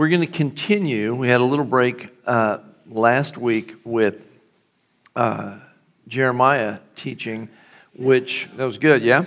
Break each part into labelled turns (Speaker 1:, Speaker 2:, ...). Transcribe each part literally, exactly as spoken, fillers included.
Speaker 1: We're going to continue. We had a little break uh, last week with uh, Jeremiah teaching, which, that was good, yeah?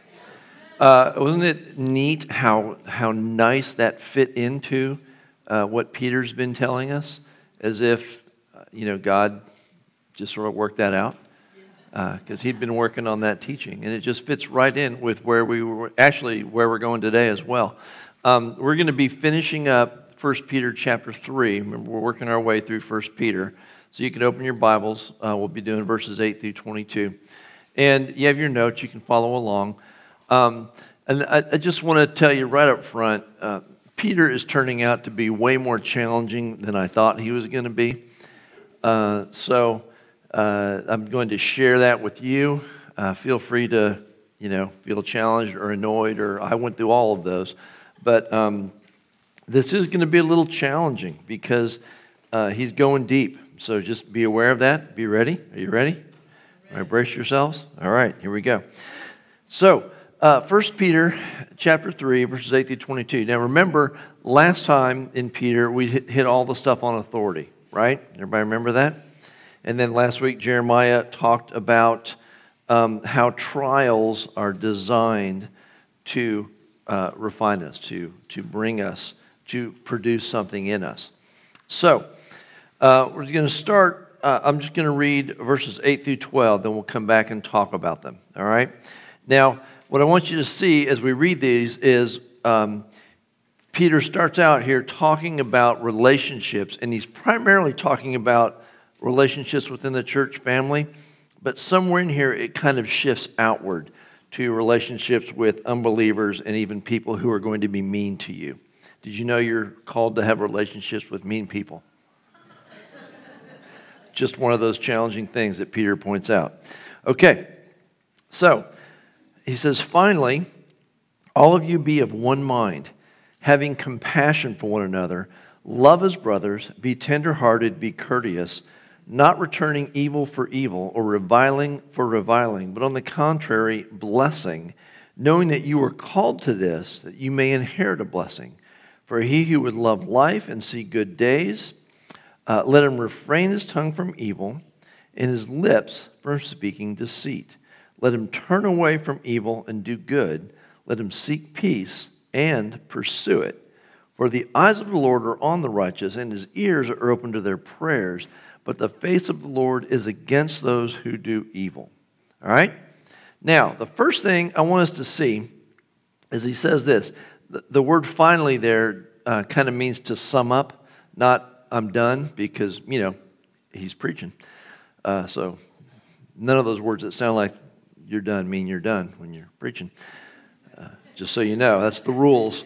Speaker 1: Uh, wasn't it neat how how nice that fit into uh, what Peter's been telling us? As if, uh, you know, God just sort of worked that out? Because uh, he'd been working on that teaching, and it just fits right in with where we were, actually where we're going today as well. Um, we're going to be finishing up First Peter chapter three. Remember, we're working our way through First Peter. So you can open your Bibles. Uh, we'll be doing verses eight through twenty-two. And you have your notes. You can follow along. Um, and I, I just want to tell you right up front, uh, Peter is turning out to be way more challenging than I thought he was going to be. Uh, so uh, I'm going to share that with you. Uh, feel free to, you know, feel challenged or annoyed, or I went through all of those. But um, this is going to be a little challenging because uh, he's going deep. So just be aware of that. Be ready. Are you ready? All right, brace yourselves. All right, here we go. So, uh, First Peter chapter three, verses eight through twenty-two. Now remember, last time in Peter, we hit, hit all the stuff on authority, right? Everybody remember that? And then last week, Jeremiah talked about um, how trials are designed to uh, refine us, to, to bring us, to produce something in us. So, uh, we're going to start, uh, I'm just going to read verses eight through twelve, then we'll come back and talk about them, all right? Now, what I want you to see as we read these is um, Peter starts out here talking about relationships, and he's primarily talking about relationships within the church family, but somewhere in here it kind of shifts outward to relationships with unbelievers and even people who are going to be mean to you. Did you know you're called to have relationships with mean people? Just one of those challenging things that Peter points out. Okay, so he says, finally, all of you be of one mind, having compassion for one another, love as brothers, be tenderhearted, be courteous, not returning evil for evil or reviling for reviling, but on the contrary, blessing, knowing that you are called to this, that you may inherit a blessing. For he who would love life and see good days, uh, let him refrain his tongue from evil and his lips from speaking deceit. Let him turn away from evil and do good. Let him seek peace and pursue it. For the eyes of the Lord are on the righteous, and his ears are open to their prayers. But the face of the Lord is against those who do evil. All right? Now, the first thing I want us to see is he says this. The, the word finally there uh, kind of means to sum up, not I'm done, because, you know, he's preaching. Uh, so none of those words that sound like you're done mean you're done when you're preaching. Uh, just so you know, that's the rules.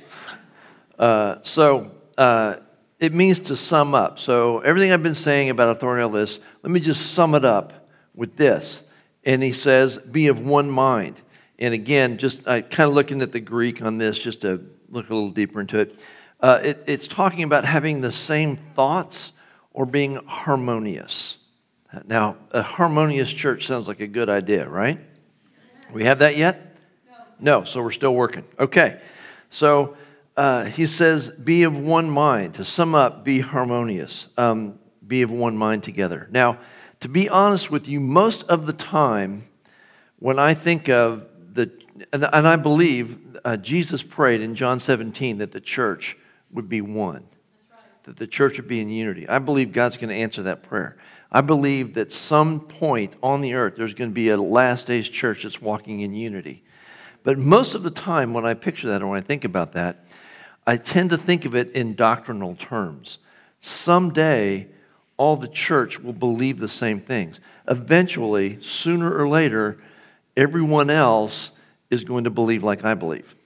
Speaker 1: Uh, so uh, it means to sum up. So everything I've been saying about authority on this, let me just sum it up with this. And he says, be of one mind. And again, just uh, kind of looking at the Greek on this, just to look a little deeper into it, uh, it it's talking about having the same thoughts or being harmonious. Now, a harmonious church sounds like a good idea, right? We have that yet? No. No, so we're still working. Okay, so uh, he says, be of one mind. To sum up, be harmonious. Um, be of one mind together. Now, to be honest with you, most of the time, when I think of the, and, and I believe uh, Jesus prayed in John seventeen that the church would be one. That's right. That the church would be in unity. I believe God's going to answer that prayer. I believe that some point on the earth, there's going to be a last days church that's walking in unity. But most of the time when I picture that or when I think about that, I tend to think of it in doctrinal terms. Someday, all the church will believe the same things. Eventually, sooner or later, everyone else is going to believe like I believe.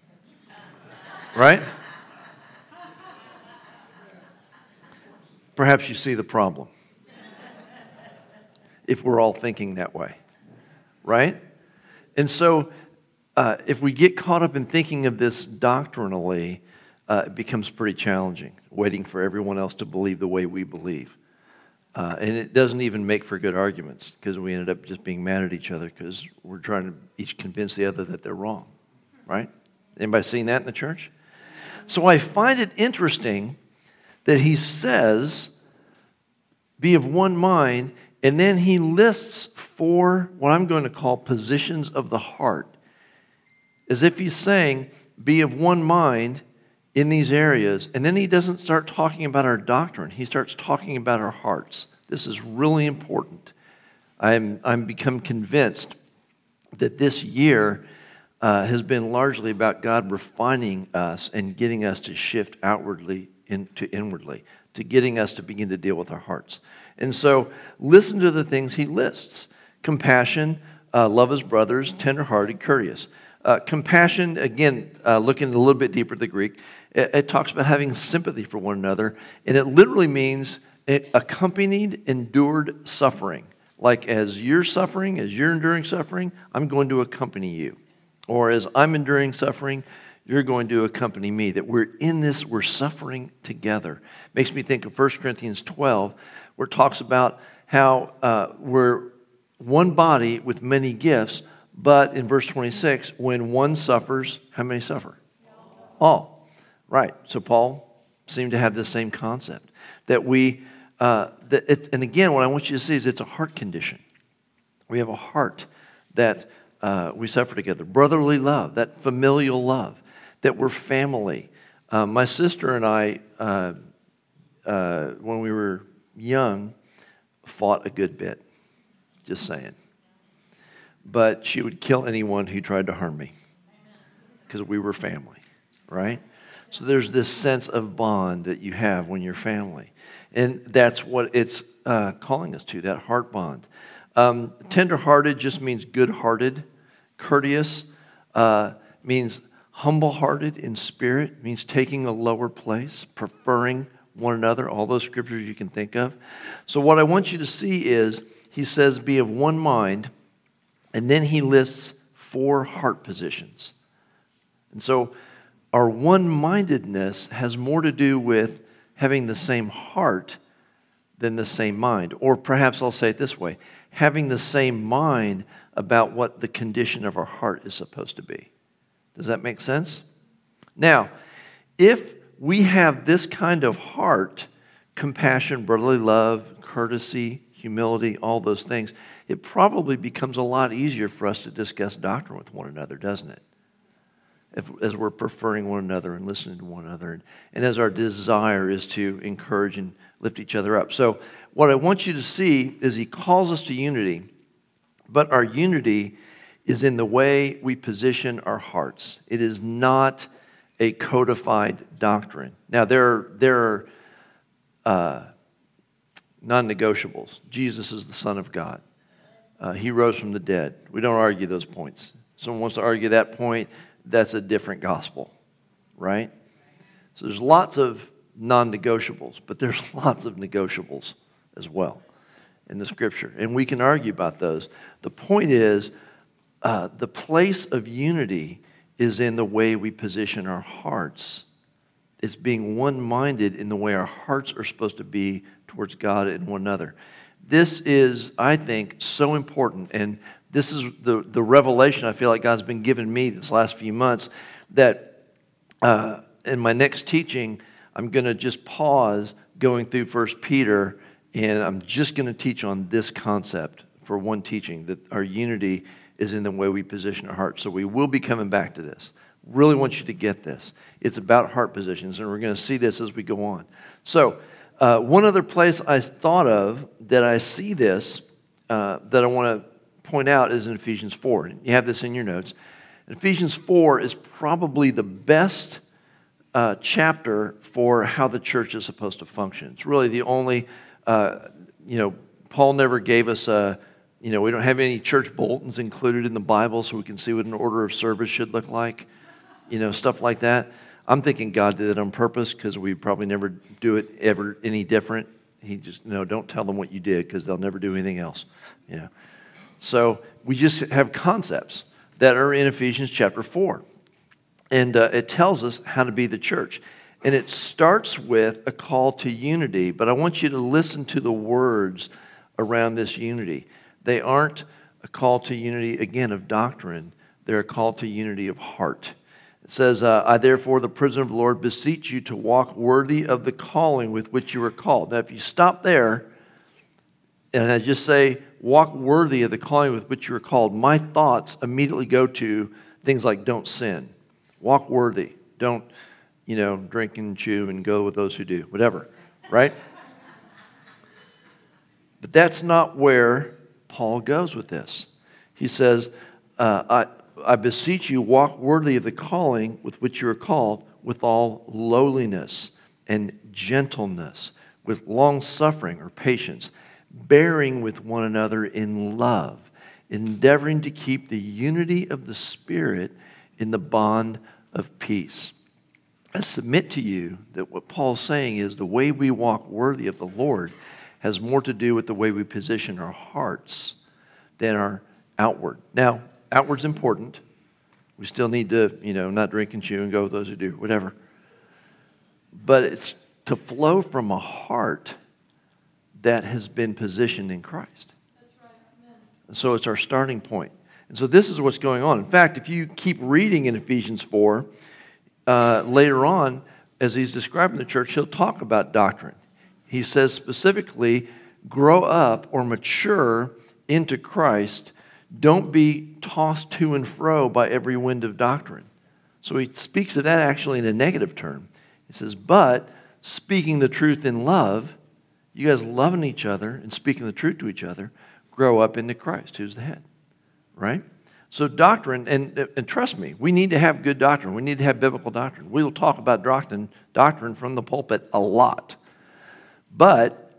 Speaker 1: Right? Perhaps you see the problem. If we're all thinking that way, right? And so uh, if we get caught up in thinking of this doctrinally, uh, it becomes pretty challenging, waiting for everyone else to believe the way we believe. Uh, and it doesn't even make for good arguments, because we ended up just being mad at each other because we're trying to each convince the other that they're wrong, right? Anybody seen that in the church? So I find it interesting that he says, be of one mind, and then he lists four, what I'm going to call positions of the heart, as if he's saying, be of one mind in these areas, and then he doesn't start talking about our doctrine. He starts talking about our hearts. This is really important. I'm, I'm become convinced that this year uh, has been largely about God refining us and getting us to shift outwardly into inwardly, to getting us to begin to deal with our hearts. And so listen to the things he lists. Compassion, uh, love his brothers, tenderhearted, courteous. Uh, compassion, again, uh, looking a little bit deeper at the Greek, it, it talks about having sympathy for one another, and it literally means it accompanied, endured suffering. Like as you're suffering, as you're enduring suffering, I'm going to accompany you. Or as I'm enduring suffering, you're going to accompany me. That we're in this, we're suffering together. Makes me think of First Corinthians twelve, where it talks about how uh, we're one body with many gifts, but in verse twenty-six, when one suffers, how many suffer? All. Right. So Paul seemed to have the same concept. That we, uh, that it's, and again, what I want you to see is it's a heart condition. We have a heart that uh, we suffer together. Brotherly love, that familial love, that we're family. Uh, my sister and I, uh, uh, when we were young, fought a good bit. Just saying. But she would kill anyone who tried to harm me because we were family, right? So there's this sense of bond that you have when you're family. And that's what it's uh, calling us to, that heart bond. Um, tender-hearted just means good-hearted. Courteous uh, means humble-hearted in spirit, means taking a lower place, preferring one another, all those scriptures you can think of. So what I want you to see is, he says, be of one mind, and then he lists four heart positions. And so our one-mindedness has more to do with having the same heart than the same mind. Or perhaps I'll say it this way, having the same mind about what the condition of our heart is supposed to be. Does that make sense? Now, if we have this kind of heart, compassion, brotherly love, courtesy, humility, all those things, it probably becomes a lot easier for us to discuss doctrine with one another, doesn't it? If, as we're preferring one another and listening to one another, and, and as our desire is to encourage and lift each other up. So what I want you to see is he calls us to unity, but our unity is in the way we position our hearts. It is not a codified doctrine. Now, there are, there are uh, non-negotiables. Jesus is the Son of God. Uh, he rose from the dead. We don't argue those points. Someone wants to argue that point, that's a different gospel, right? So there's lots of non-negotiables, but there's lots of negotiables as well in the Scripture. And we can argue about those. The point is, uh, the place of unity is in the way we position our hearts. It's being one-minded in the way our hearts are supposed to be towards God and one another. This is, I think, so important, and this is the, the revelation I feel like God's been giving me this last few months, that uh, in my next teaching, I'm going to just pause going through First Peter, and I'm just going to teach on this concept for one teaching, that our unity is in the way we position our hearts. So we will be coming back to this. Really want you to get this. It's about heart positions, and we're going to see this as we go on. So uh, one other place I thought of that I see this, uh, that I want to point out, is in Ephesians four. You have this in your notes. Ephesians four is probably the best uh, chapter for how the church is supposed to function. It's really the only, uh, you know, Paul never gave us a, you know, we don't have any church bulletins included in the Bible so we can see what an order of service should look like, you know, stuff like that. I'm thinking God did it on purpose because we probably never do it ever any different. He just, you know, don't tell them what you did because they'll never do anything else, you know. So we just have concepts that are in Ephesians chapter four. And uh, it tells us how to be the church. And it starts with a call to unity, but I want you to listen to the words around this unity. They aren't a call to unity, again, of doctrine. They're a call to unity of heart. It says, uh, I therefore, the prisoner of the Lord, beseech you to walk worthy of the calling with which you were called. Now, if you stop there, and I just say, walk worthy of the calling with which you were called, my thoughts immediately go to things like don't sin. Walk worthy. Don't, you know, drink and chew and go with those who do. Whatever, right? But that's not where Paul goes with this. He says, uh, I, I beseech you, walk worthy of the calling with which you are called, with all lowliness and gentleness, with long suffering or patience, bearing with one another in love, endeavoring to keep the unity of the Spirit in the bond of peace. I submit to you that what Paul's saying is the way we walk worthy of the Lord has more to do with the way we position our hearts than our outward. Now, outward's important. We still need to, you know, not drink and chew and go with those who do, whatever. But it's to flow from a heart that has been positioned in Christ.
Speaker 2: That's right. Amen.
Speaker 1: And so it's our starting point. And so this is what's going on. In fact, if you keep reading in Ephesians four, uh, later on, as he's describing the church, he'll talk about doctrine. He says specifically, grow up or mature into Christ. Don't be tossed to and fro by every wind of doctrine. So he speaks of that actually in a negative term. He says, but speaking the truth in love, you guys loving each other and speaking the truth to each other, grow up into Christ, who's the head, right? So doctrine, and, and trust me, we need to have good doctrine. We need to have biblical doctrine. We will talk about doctrine, doctrine from the pulpit a lot. But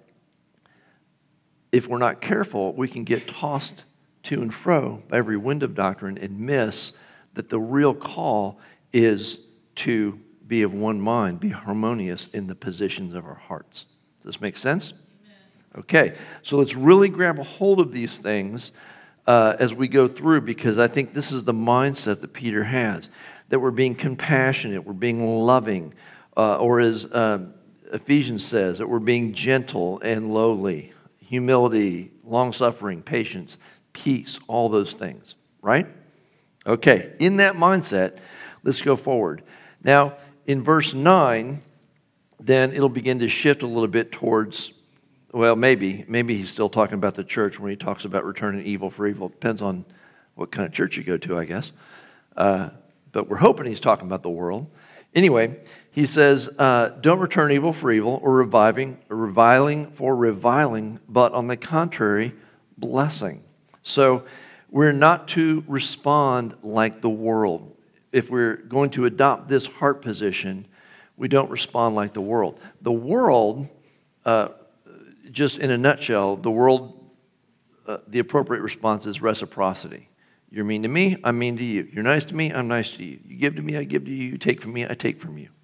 Speaker 1: if we're not careful, we can get tossed to and fro by every wind of doctrine and miss that the real call is to be of one mind, be harmonious in the positions of our hearts. Does this make sense? Amen. Okay, so let's really grab a hold of these things uh, as we go through, because I think this is the mindset that Peter has, that we're being compassionate, we're being loving, uh, or as uh, Ephesians says, that we're being gentle and lowly, humility, long-suffering, patience, peace, all those things, right? Okay, in that mindset, let's go forward. Now, in verse nine, then it'll begin to shift a little bit towards, well, maybe, maybe he's still talking about the church when he talks about returning evil for evil. Depends on what kind of church you go to, I guess. Uh, but we're hoping he's talking about the world. Anyway, he says, uh, don't return evil for evil or reviving, or reviling for reviling, but on the contrary, blessing. So we're not to respond like the world. If we're going to adopt this heart position, we don't respond like the world. The world, uh, just in a nutshell, the world, uh, the appropriate response is reciprocity. You're mean to me, I'm mean to you. You're nice to me, I'm nice to you. You give to me, I give to you. You take from me, I take from you.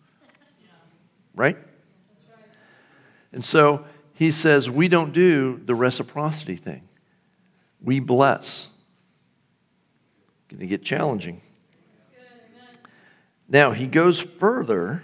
Speaker 1: Right?
Speaker 2: That's right.
Speaker 1: And so he says we don't do the reciprocity thing. We bless. Going to get challenging.
Speaker 2: That's good. Amen.
Speaker 1: Now, he goes further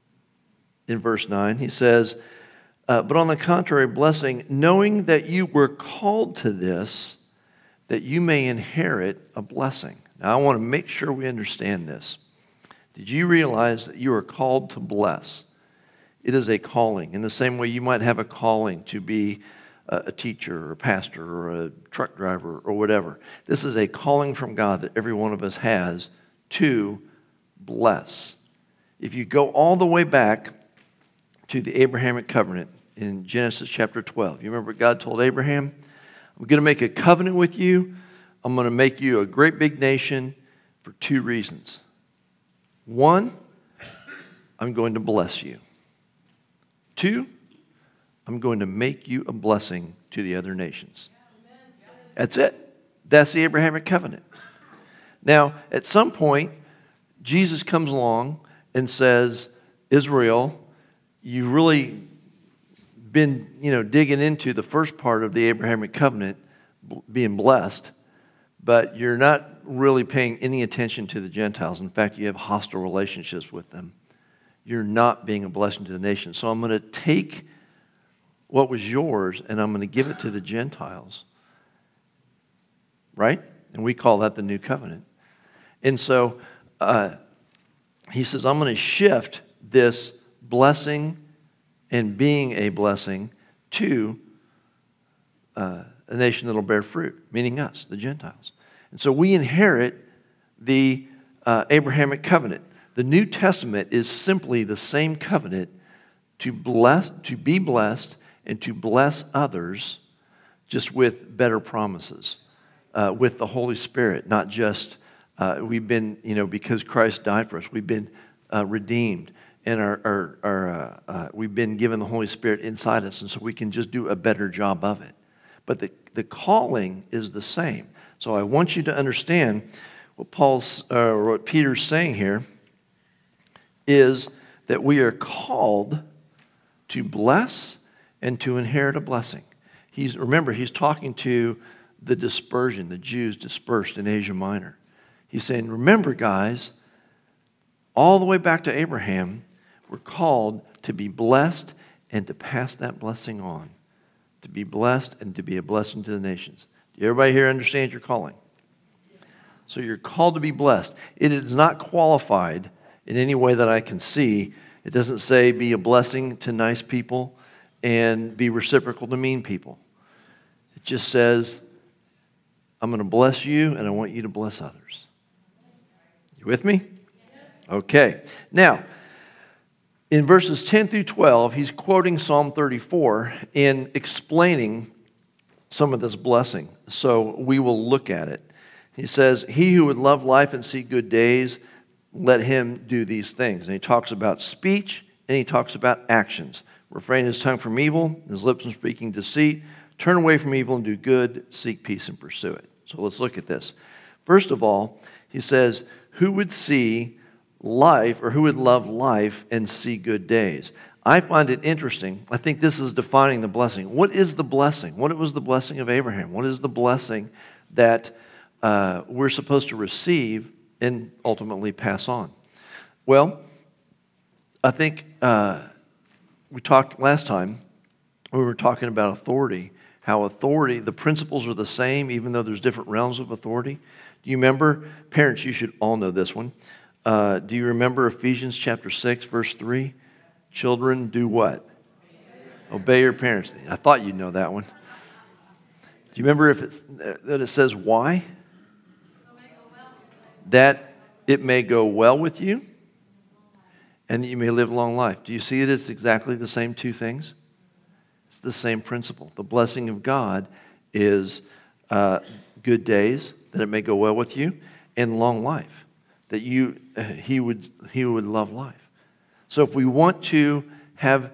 Speaker 1: in verse nine. He says, uh, but on the contrary, blessing, knowing that you were called to this, that you may inherit a blessing. Now, I want to make sure we understand this. Did you realize that you are called to bless? It is a calling. In the same way you might have a calling to be a teacher or a pastor or a truck driver or whatever. This is a calling from God that every one of us has to bless. If you go all the way back to the Abrahamic covenant in Genesis chapter twelve, you remember God told Abraham, I'm going to make a covenant with you. I'm going to make you a great big nation for two reasons. One, I'm going to bless you. Two, I'm going to make you a blessing to the other nations. That's it. That's the Abrahamic covenant. Now, at some point, Jesus comes along and says, Israel, you've really been, you know, digging into the first part of the Abrahamic covenant, being blessed, but you're not really paying any attention to the Gentiles. In fact, you have hostile relationships with them. You're not being a blessing to the nation. So I'm going to take what was yours and I'm going to give it to the Gentiles. Right? And we call that the new covenant. And so uh, he says, I'm going to shift this blessing and being a blessing to uh, a nation that will bear fruit, meaning us, the Gentiles. And so we inherit the uh, Abrahamic covenant. The New Testament is simply the same covenant to bless, to be blessed and to bless others, just with better promises, uh, with the Holy Spirit, not just uh, we've been, you know, because Christ died for us, we've been uh, redeemed, and our, our, our uh, uh, we've been given the Holy Spirit inside us, and so we can just do a better job of it. But the, the calling is the same. So I want you to understand what Paul's, uh, or what Peter's saying here is that we are called to bless and to inherit a blessing. He's, remember, he's talking to the dispersion, the Jews dispersed in Asia Minor. He's saying, remember, guys, all the way back to Abraham, we're called to be blessed and to pass that blessing on. To be blessed and to be a blessing to the nations. Do everybody here understand your calling? So you're called to be blessed. It is not qualified in any way that I can see. It doesn't say be a blessing to nice people and be reciprocal to mean people. It just says, I'm going to bless you and I want you to bless others. You with me? Okay. Now, in verses ten through twelve, he's quoting Psalm thirty-four and explaining some of this blessing. So we will look at it. He says, he who would love life and see good days, let him do these things. And he talks about speech and he talks about actions. Refrain his tongue from evil, his lips from speaking deceit. Turn away from evil and do good. Seek peace and pursue it. So let's look at this. First of all, he says, who would see life, or who would love life and see good days? I find it interesting. I think this is defining the blessing. What is the blessing? What was the blessing of Abraham? What is the blessing that uh, we're supposed to receive and ultimately pass on? Well, I think uh, we talked last time, we were talking about authority, how authority, the principles are the same even though there's different realms of authority. Do you remember? Parents, you should all know this one. Uh, do you remember Ephesians chapter six, verse three? Children, do what? Obey your parents. I thought you'd know that one. Do you remember if it's, that it says why? That it may go well with you and that you may live a long life. Do you see that it's exactly the same two things? It's the same principle. The blessing of God is uh, good days, that it may go well with you, and long life, that you uh, he would he would love life. So if we want to have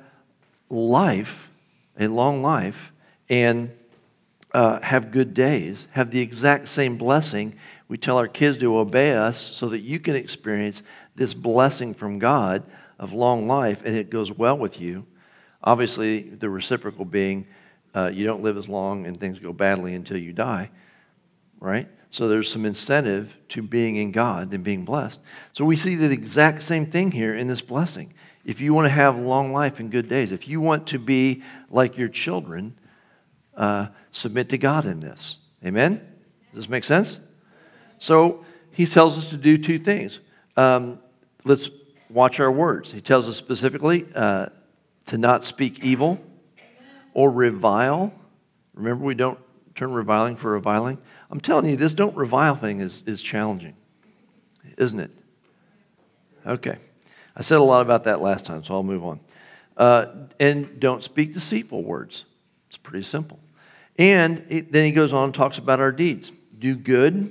Speaker 1: life, a long life, and uh, have good days, have the exact same blessing, we tell our kids to obey us so that you can experience this blessing from God of long life, and it goes well with you. Obviously, the reciprocal being uh, you don't live as long and things go badly until you die, right? So there's some incentive to being in God and being blessed. So we see the exact same thing here in this blessing. If you want to have long life and good days, if you want to be like your children, uh, submit to God in this. Amen? Does this make sense? So he tells us to do two things. Um, let's watch our words. He tells us specifically uh, to not speak evil or revile. Remember, we don't turn reviling for reviling. I'm telling you, this don't revile thing is, is challenging, isn't it? Okay. I said a lot about that last time, so I'll move on. Uh, and don't speak deceitful words. It's pretty simple. And it, then he goes on and talks about our deeds. Do good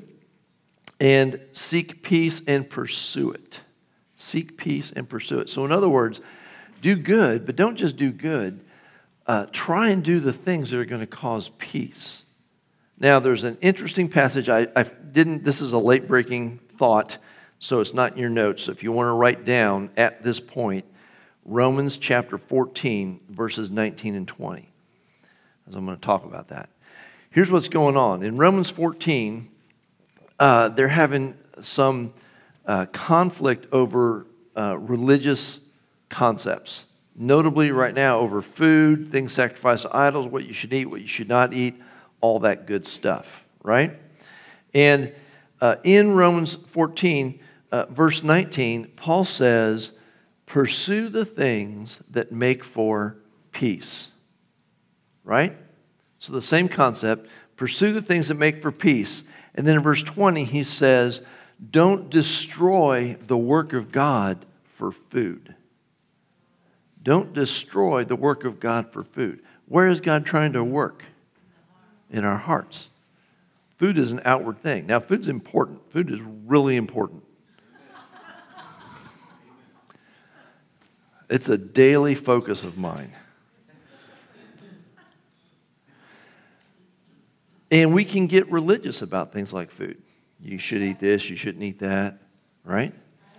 Speaker 1: and seek peace and pursue it. Seek peace and pursue it. So in other words, do good, but don't just do good. Uh, try and do the things that are going to cause peace. Now, there's an interesting passage. I, I didn't, this is a late-breaking thought, so it's not in your notes. So if you want to write down at this point, Romans chapter fourteen, verses nineteen and twenty, as I'm going to talk about that. Here's what's going on. In Romans fourteen, uh, they're having some uh, conflict over uh, religious concepts. Notably right now over food, things sacrificed to idols, what you should eat, what you should not eat, all that good stuff, right? And uh, in Romans fourteen, uh, verse nineteen, Paul says, pursue the things that make for peace. Right? So the same concept, pursue the things that make for peace. And then in verse twenty, he says, don't destroy the work of God for food. Don't destroy the work of God for food. Where is God trying to work? In our hearts. Food is an outward thing. Now, food's important. Food is really important. It's a daily focus of mine. And we can get religious about things like food. You should eat this, you shouldn't eat that, right?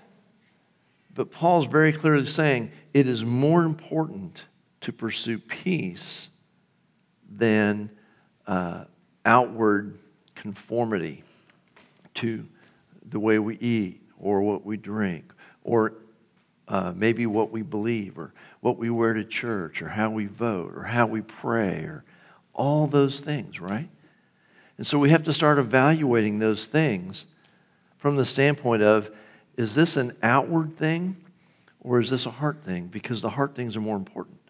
Speaker 1: But Paul's very clearly saying it is more important to pursue peace than uh, outward conformity to the way we eat or what we drink or uh, maybe what we believe or what we wear to church or how we vote or how we pray or all those things, right? And so we have to start evaluating those things from the standpoint of, is this an outward thing or is this a heart thing? Because the heart things are more important.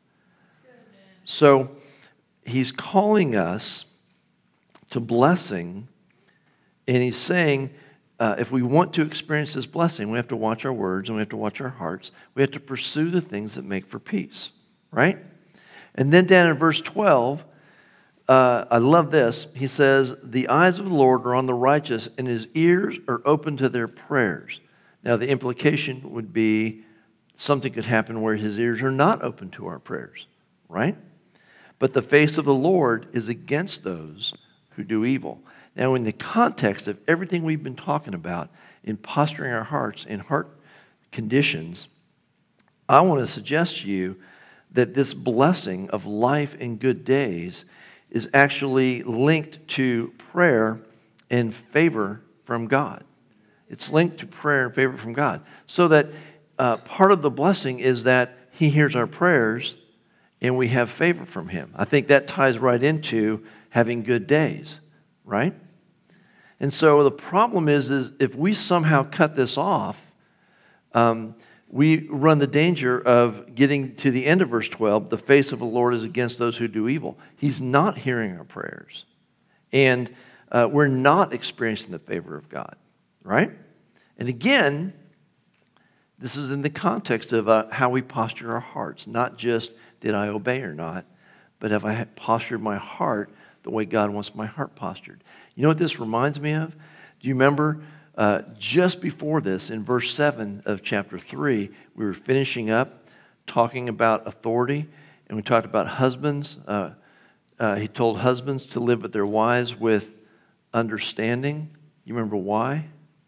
Speaker 1: So he's calling us to blessing, and he's saying, uh, if we want to experience this blessing, we have to watch our words and we have to watch our hearts. We have to pursue the things that make for peace, right? And then down in verse twelve, Uh, I love this. He says, the eyes of the Lord are on the righteous, and his ears are open to their prayers. Now, the implication would be something could happen where his ears are not open to our prayers, right? But the face of the Lord is against those who do evil. Now, in the context of everything we've been talking about in posturing our hearts in heart conditions, I want to suggest to you that this blessing of life and good days is actually linked to prayer and favor from God. It's linked to prayer and favor from God. So that uh, part of the blessing is that he hears our prayers and we have favor from him. I think that ties right into having good days, right? And so the problem is, is if we somehow cut this off, um, we run the danger of getting to the end of verse twelve, the face of the Lord is against those who do evil. He's not hearing our prayers. And uh, we're not experiencing the favor of God, right? And again, this is in the context of uh, how we posture our hearts, not just did I obey or not, but have I postured my heart the way God wants my heart postured. You know what this reminds me of? Do you remember Uh, just before this, in verse seven of chapter three, we were finishing up talking about authority, and we talked about husbands. Uh, uh, he told husbands to live with their wives with understanding. You remember why?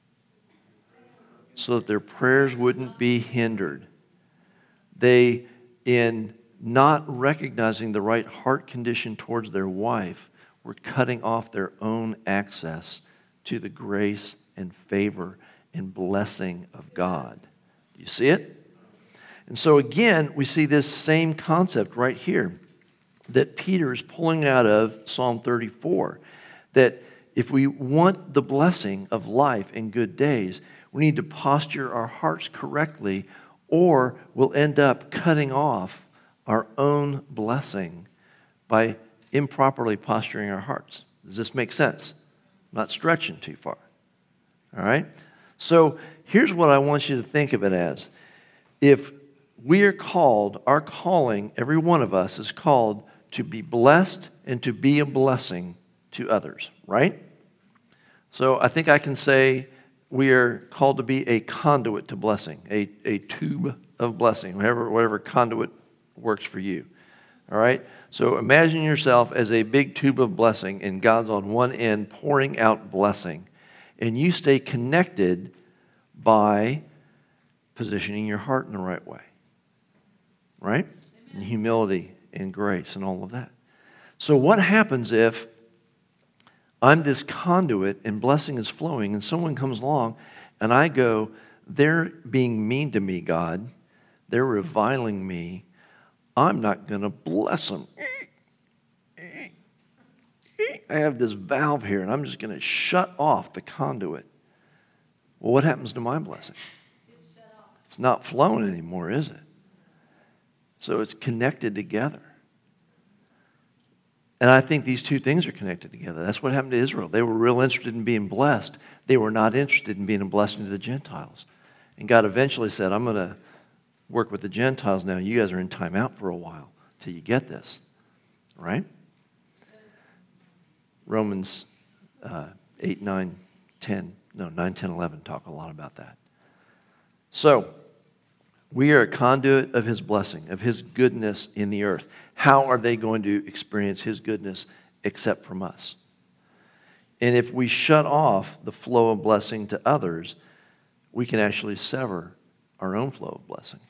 Speaker 1: So that their prayers wouldn't be hindered. They, in not recognizing the right heart condition towards their wife, were cutting off their own access to the grace and favor and blessing of God. Do you see it? And so again, we see this same concept right here that Peter is pulling out of Psalm thirty-four. That if we want the blessing of life and good days, we need to posture our hearts correctly, or we'll end up cutting off our own blessing by improperly posturing our hearts. Does this make sense? I'm not stretching too far. All right? So here's what I want you to think of it as. If we are called, our calling, every one of us is called to be blessed and to be a blessing to others, right? So I think I can say we are called to be a conduit to blessing, a, a tube of blessing, whatever, whatever conduit works for you. All right? So imagine yourself as a big tube of blessing, and God's on one end pouring out blessing. And you stay connected by positioning your heart in the right way. Right? And humility and grace and all of that. So what happens if I'm this conduit and blessing is flowing and someone comes along and I go, they're being mean to me, God. They're reviling me. I'm not going to bless them. I have this valve here, and I'm just going to shut off the conduit. Well, what happens to my blessing?
Speaker 2: It's shut off.
Speaker 1: It's not flowing anymore, is it? So it's connected together. And I think these two things are connected together. That's what happened to Israel. They were real interested in being blessed. They were not interested in being a blessing to the Gentiles. And God eventually said, I'm going to work with the Gentiles now. You guys are in timeout for a while till you get this. Right? Romans uh, eight, nine, ten, no, nine, ten, eleven talk a lot about that. So, we are a conduit of His blessing, of His goodness in the earth. How are they going to experience His goodness except from us? And if we shut off the flow of blessing to others, we can actually sever our own flow of blessing.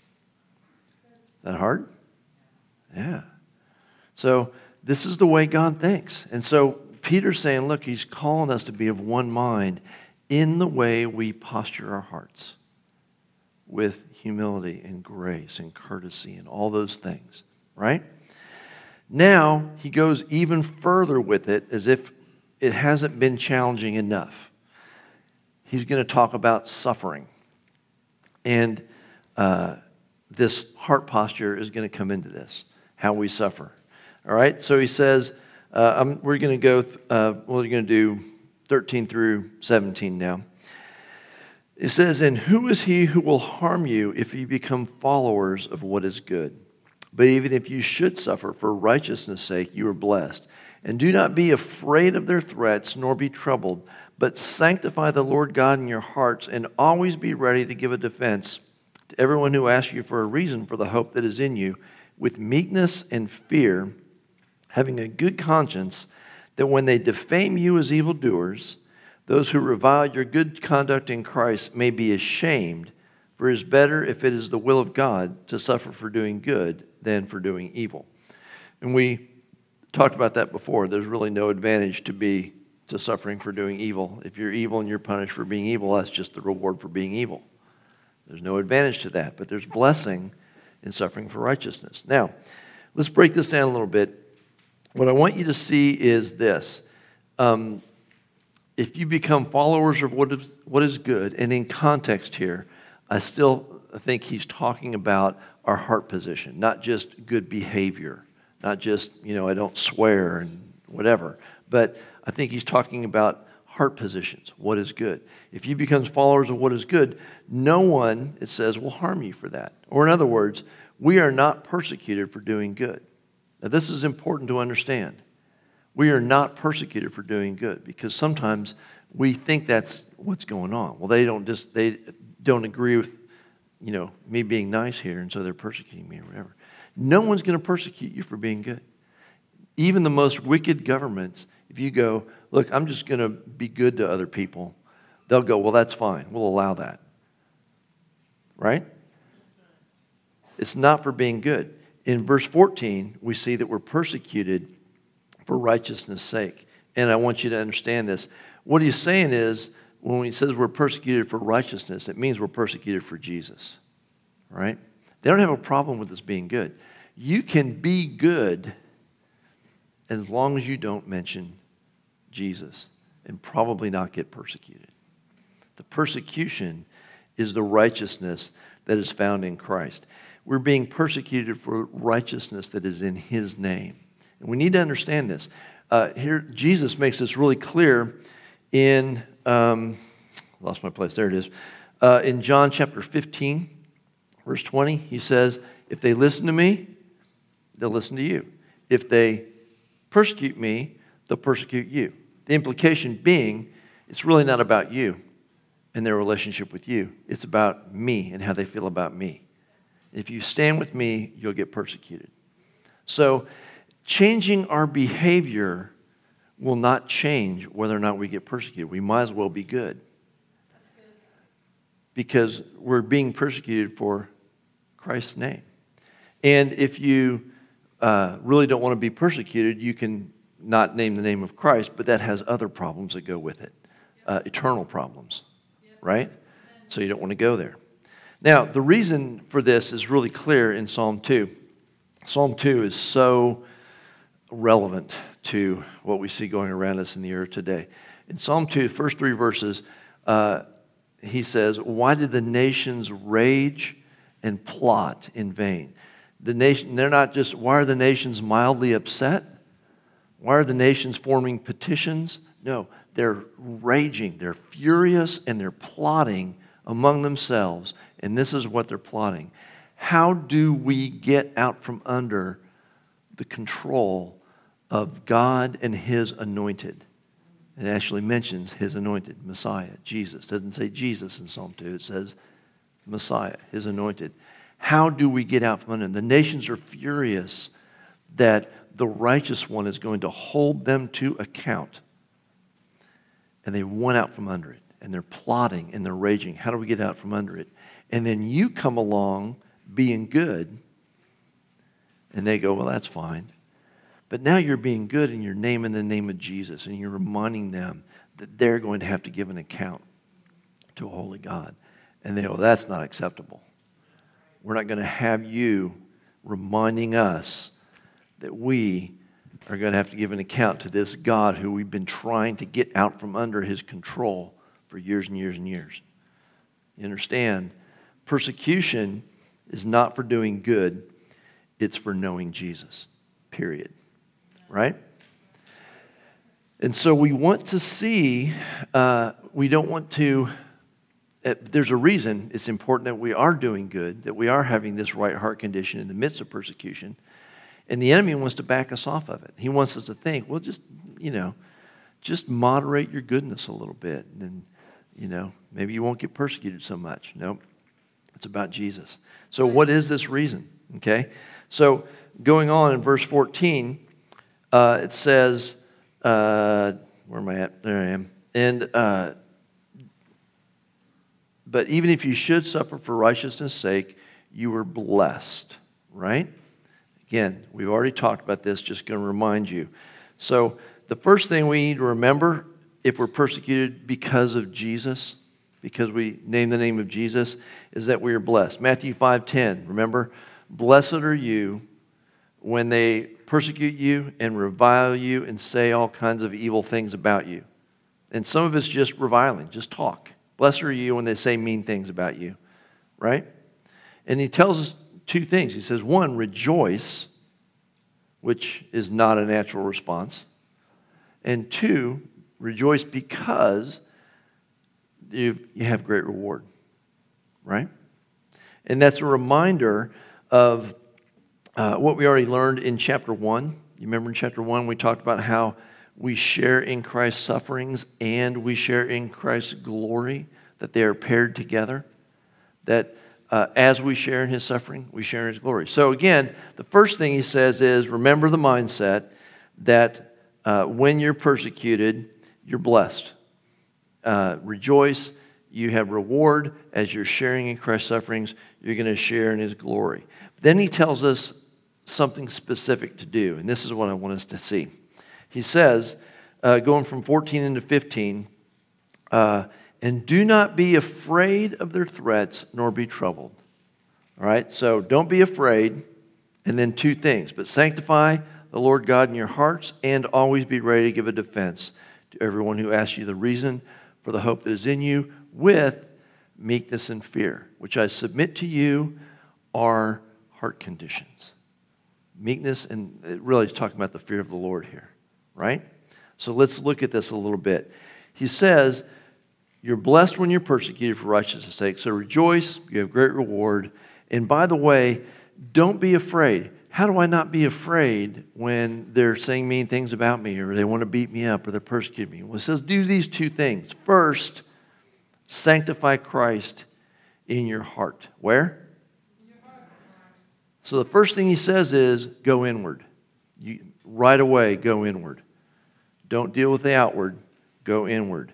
Speaker 1: Is that hard? Yeah. So this is the way God thinks. And so Peter's saying, look, he's calling us to be of one mind in the way we posture our hearts with humility and grace and courtesy and all those things, right? Now he goes even further with it as if it hasn't been challenging enough. He's going to talk about suffering. And uh, this heart posture is going to come into this, how we suffer. All right, so he says, uh, I'm, we're going to go, th- uh, we're going to do thirteen through seventeen now. It says, and who is he who will harm you if you become followers of what is good? But even if you should suffer for righteousness' sake, you are blessed. And do not be afraid of their threats, nor be troubled, but sanctify the Lord God in your hearts, and always be ready to give a defense to everyone who asks you for a reason for the hope that is in you, with meekness and fear, having a good conscience, that when they defame you as evildoers, those who revile your good conduct in Christ may be ashamed, for it is better, if it is the will of God, to suffer for doing good than for doing evil. And we talked about that before. There's really no advantage to be to suffering for doing evil. If you're evil and you're punished for being evil, that's just the reward for being evil. There's no advantage to that, but there's blessing in suffering for righteousness. Now, let's break this down a little bit. What I want you to see is this. Um, if you become followers of what is, what is good, and in context here, I still think he's talking about our heart position, not just good behavior, not just, you know, I don't swear and whatever, but I think he's talking about heart positions, what is good. If you become followers of what is good, no one, it says, will harm you for that. Or in other words, we are not persecuted for doing good. Now, this is important to understand. We are not persecuted for doing good, because sometimes we think that's what's going on. Well, they don't just they don't agree with, you know, me being nice here, and so they're persecuting me or whatever. No one's going to persecute you for being good. Even the most wicked governments, if you go, look, I'm just going to be good to other people, they'll go, well, that's fine. We'll allow that. Right? It's not for being good. In verse fourteen, we see that we're persecuted for righteousness' sake. And I want you to understand this. What he's saying is, when he says we're persecuted for righteousness, it means we're persecuted for Jesus. Right? They don't have a problem with us being good. You can be good as long as you don't mention Jesus and probably not get persecuted. The persecution is the righteousness that is found in Christ. We're being persecuted for righteousness that is in His name. And we need to understand this. Uh, here, Jesus makes this really clear in, um, lost my place, there it is. Uh, in John chapter fifteen, verse twenty, He says, if they listen to me, they'll listen to you. If they persecute me, they'll persecute you. The implication being, it's really not about you and their relationship with you. It's about me and how they feel about me. If you stand with me, you'll get persecuted. So, changing our behavior will not change whether or not we get persecuted. We might as well be good.
Speaker 2: That's good.
Speaker 1: Because we're being persecuted for Christ's name. And if you uh, really don't want to be persecuted, you can not name the name of Christ, but that has other problems that go with it, uh, eternal problems, right? So you don't want to go there. Now, the reason for this is really clear in Psalm two. Psalm two is so relevant to what we see going around us in the earth today. In Psalm two, first three verses, uh, he says, why did the nations rage and plot in vain? The nation, they're not just, why are the nations mildly upset? Why are the nations forming petitions? No, they're raging, they're furious, and they're plotting among themselves. And this is what they're plotting. How do we get out from under the control of God and His anointed? It actually mentions His anointed, Messiah, Jesus. It doesn't say Jesus in Psalm two. It says Messiah, His anointed. How do we get out from under them? The nations are furious that the righteous one is going to hold them to account. And they want out from under it. And they're plotting and they're raging. How do we get out from under it? And then you come along being good. And they go, well, that's fine. But now you're being good and you're naming the name of Jesus. And you're reminding them that they're going to have to give an account to a holy God. And they go, that's not acceptable. We're not going to have you reminding us that we are going to have to give an account to this God who we've been trying to get out from under His control for years and years and years. You understand? Persecution is not for doing good. It's for knowing Jesus, period. Right? And so we want to see, uh, we don't want to, uh, there's a reason it's important that we are doing good, that we are having this right heart condition in the midst of persecution. And the enemy wants to back us off of it. He wants us to think, well, just, you know, just moderate your goodness a little bit. And then, you know, maybe you won't get persecuted so much. No, it's about Jesus. So what is this reason? Okay. So going on in verse fourteen, uh, it says, uh, where am I at? There I am. And, uh, but even if you should suffer for righteousness' sake, you are blessed, right? Again, we've already talked about this, just going to remind you. So the first thing we need to remember, if we're persecuted because of Jesus, because we name the name of Jesus, is that we are blessed. Matthew five ten, remember, blessed are you when they persecute you and revile you and say all kinds of evil things about you. And some of it's just reviling, just talk. Blessed are you when they say mean things about you, right? And he tells us two things. He says, one, rejoice, which is not a natural response. And two, rejoice because you, you have great reward, right? And that's a reminder of uh, what we already learned in chapter one. You remember in chapter one, we talked about how we share in Christ's sufferings and we share in Christ's glory, that they are paired together, that Uh, as we share in His suffering, we share in His glory. So again, the first thing he says is, remember the mindset that uh, when you're persecuted, you're blessed. Uh, rejoice, you have reward. As you're sharing in Christ's sufferings, you're going to share in His glory. Then he tells us something specific to do, and this is what I want us to see. He says, uh, going from fourteen into fifteen, uh, and do not be afraid of their threats, nor be troubled. All right, so don't be afraid. And then two things. But sanctify the Lord God in your hearts, and always be ready to give a defense to everyone who asks you the reason for the hope that is in you, with meekness and fear, which I submit to you are heart conditions. Meekness, and it really is talking about the fear of the Lord here, right? So let's look at this a little bit. He says, you're blessed when you're persecuted for righteousness' sake. So rejoice, you have great reward. And by the way, don't be afraid. How do I not be afraid when they're saying mean things about me, or they want to beat me up, or they're persecuting me? Well, it says do these two things. First, sanctify Christ in your heart. Where? In your heart. So the first thing he says is go inward. You, right away, go inward. Don't deal with the outward. Go inward.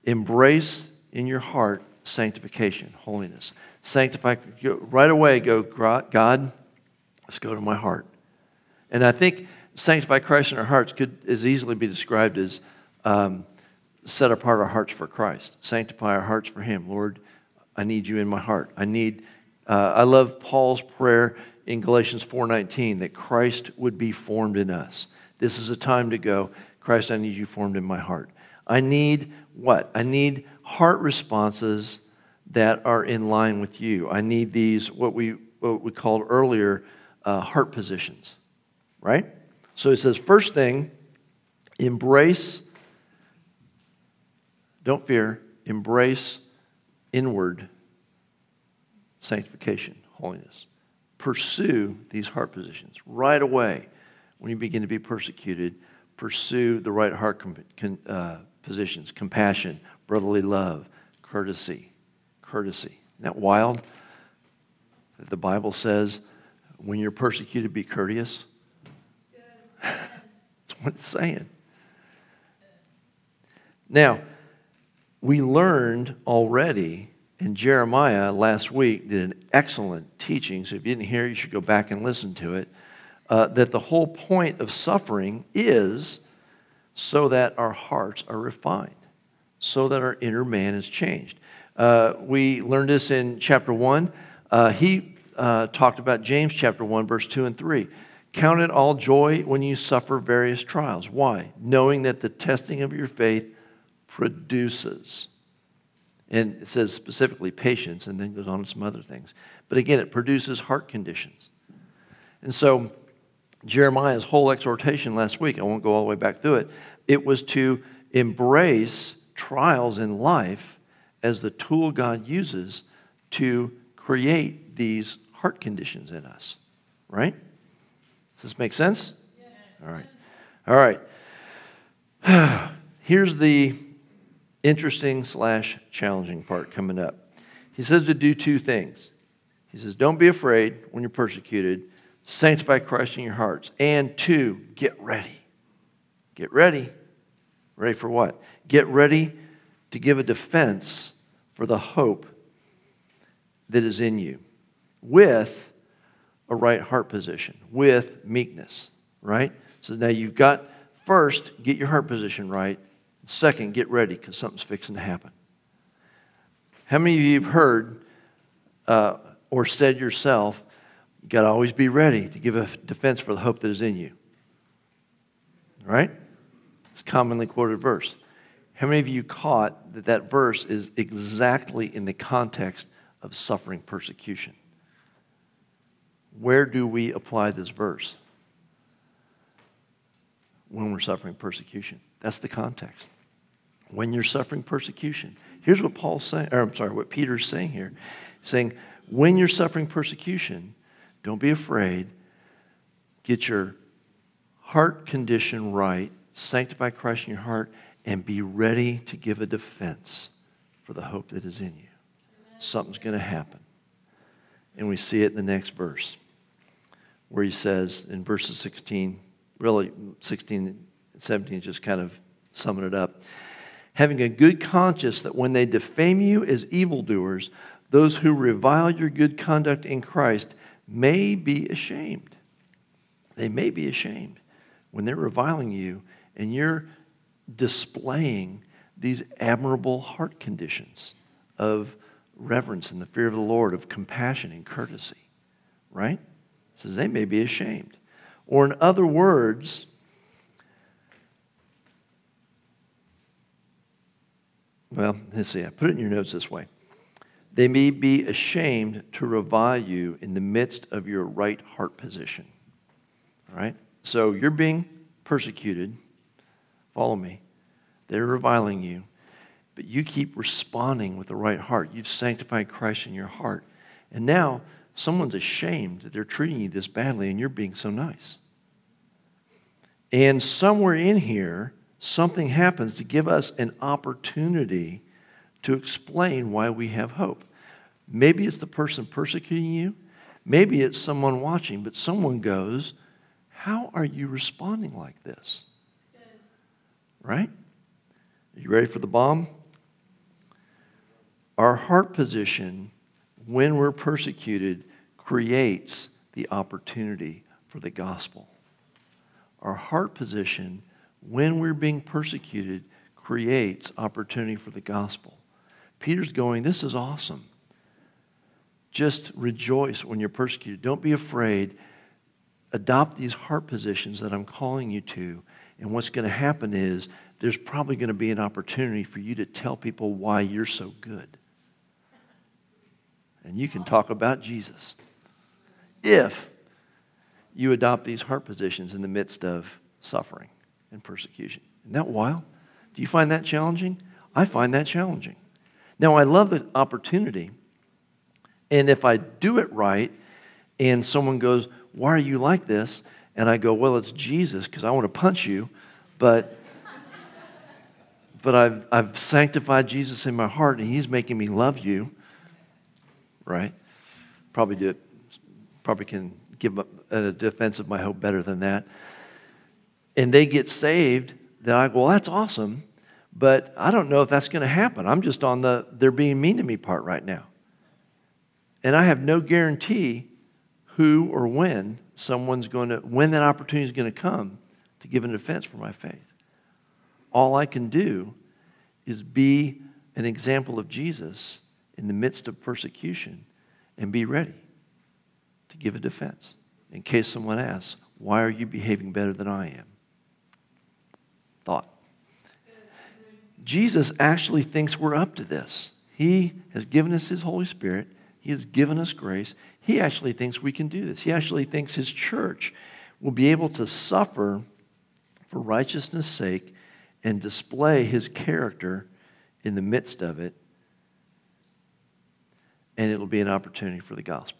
Speaker 1: Embrace in your heart sanctification, holiness. Sanctify, right away go, God, let's go to my heart. And I think sanctify Christ in our hearts could as easily be described as um, set apart our hearts for Christ. Sanctify our hearts for Him. Lord, I need you in my heart. I need, uh, I love Paul's prayer in Galatians four nineteen that Christ would be formed in us. This is a time to go, Christ, I need you formed in my heart. I need what? I need heart responses that are in line with you. I need these, what we, what we called earlier, uh, heart positions, right? So he says, first thing, embrace, don't fear, embrace inward sanctification, holiness. Pursue these heart positions right away. When you begin to be persecuted, pursue the right heart com- con- uh, positions, compassion, brotherly love, courtesy, courtesy. Isn't that wild? That the Bible says, when you're persecuted, be courteous. That's what it's saying. Now, we learned already, and Jeremiah last week did an excellent teaching, so if you didn't hear it, you should go back and listen to it, uh, that the whole point of suffering is so that our hearts are refined, so that our inner man is changed. Uh, we learned this in chapter one. Uh, he uh, talked about James chapter one, verse two and three. Count it all joy when you suffer various trials. Why? Knowing that the testing of your faith produces. And it says specifically patience, and then goes on to some other things. But again, it produces heart conditions. And so Jeremiah's whole exhortation last week, I won't go all the way back through it, it was to embrace trials in life as the tool God uses to create these heart conditions in us. Right? Does this make sense?
Speaker 2: Yes.
Speaker 1: All right. All right. Here's the interesting slash challenging part coming up. He says to do two things. He says, don't be afraid when you're persecuted. Sanctify Christ in your hearts. And two, get ready. Get ready. Ready for what? Get ready to give a defense for the hope that is in you with a right heart position, with meekness, right? So now you've got, first, get your heart position right. Second, get ready because something's fixing to happen. How many of you have heard uh, or said yourself, you got to always be ready to give a defense for the hope that is in you? Right? It's a commonly quoted verse. How many of you caught that that verse is exactly in the context of suffering persecution? Where do we apply this verse? When we're suffering persecution. That's the context. When you're suffering persecution. Here's what Paul's saying, or I'm sorry, what Peter's saying here. He's saying, when you're suffering persecution, don't be afraid. Get your heart condition right. Sanctify Christ in your heart and be ready to give a defense for the hope that is in you. Amen. Something's going to happen. And we see it in the next verse where he says in verses sixteen, really sixteen and seventeen, just kind of summing it up. Having a good conscience that when they defame you as evildoers, those who revile your good conduct in Christ may be ashamed. They may be ashamed when they're reviling you and you're displaying these admirable heart conditions of reverence and the fear of the Lord, of compassion and courtesy. Right? It says they may be ashamed. Or in other words, well, let's see, I put it in your notes this way. They may be ashamed to revile you in the midst of your right heart position. All right? So you're being persecuted. Follow me. They're reviling you. But you keep responding with the right heart. You've sanctified Christ in your heart. And now someone's ashamed that they're treating you this badly and you're being so nice. And somewhere in here, something happens to give us an opportunity to explain why we have hope. Maybe it's the person persecuting you. Maybe it's someone watching, but someone goes, how are you responding like this? Right? Are you ready for the bomb? Our heart position when we're persecuted creates the opportunity for the gospel. Our heart position when we're being persecuted creates opportunity for the gospel. Peter's going, this is awesome. Just rejoice when you're persecuted. Don't be afraid. Adopt these heart positions that I'm calling you to. And what's going to happen is there's probably going to be an opportunity for you to tell people why you're so good. and you can talk about Jesus. If you adopt these heart positions in the midst of suffering and persecution. Isn't that wild? Do you find that challenging? I find that challenging. Now, I love the opportunity, and if I do it right, and someone goes, why are you like this? And I go, well, it's Jesus, because I want to punch you, but but I've, I've sanctified Jesus in my heart, and he's making me love you, right? Probably do it, probably can give a defense of my hope better than that. And they get saved, then I go, well, that's awesome, but I don't know if that's going to happen. I'm just on the they're being mean to me part right now. And I have no guarantee who or when someone's going to, when that opportunity is going to come to give a defense for my faith. All I can do is be an example of Jesus in the midst of persecution and be ready to give a defense in case someone asks, why are you behaving better than I am? Thought. Jesus actually thinks we're up to this. He has given us his Holy Spirit. He has given us grace. He actually thinks we can do this. He actually thinks his church will be able to suffer for righteousness' sake and display his character in the midst of it, and it'll be an opportunity for the gospel.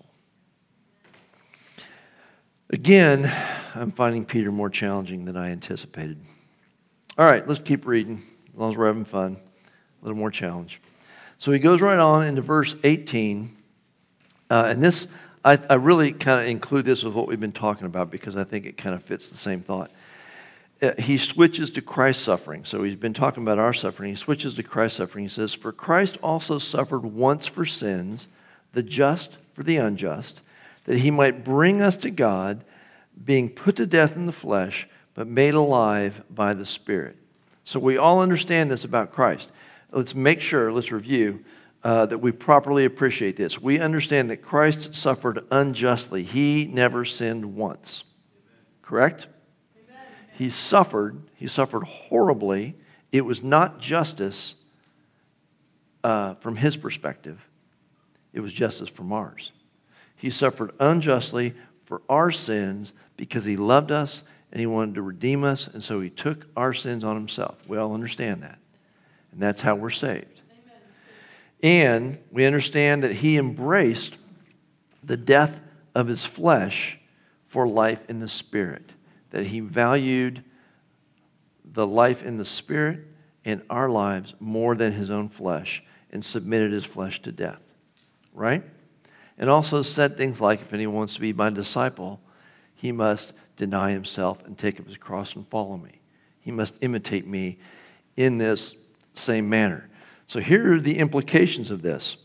Speaker 1: Again, I'm finding Peter more challenging than I anticipated. All right, let's keep reading, as long as we're having fun. A little more challenge. So he goes right on into verse eighteen, uh, and this, I, I really kind of include this with what we've been talking about because I think it kind of fits the same thought. Uh, he switches to Christ's suffering. So he's been talking about our suffering. He switches to Christ's suffering. He says, for Christ also suffered once for sins, the just for the unjust, that he might bring us to God, being put to death in the flesh, but made alive by the Spirit. So we all understand this about Christ. Let's make sure, let's review, uh, that we properly appreciate this. We understand that Christ suffered unjustly. He never sinned once. Correct? Amen. He suffered. He suffered horribly. It was not justice uh, from his perspective. It was justice from ours. He suffered unjustly for our sins because he loved us and he wanted to redeem us, and so he took our sins on himself. We all understand that. And that's how we're saved. Amen. And we understand that he embraced the death of his flesh for life in the Spirit. That he valued the life in the Spirit and our lives more than his own flesh and submitted his flesh to death. Right? And also said things like, if anyone wants to be my disciple, he must deny himself and take up his cross and follow me. He must imitate me in this same manner. So here are the implications of this.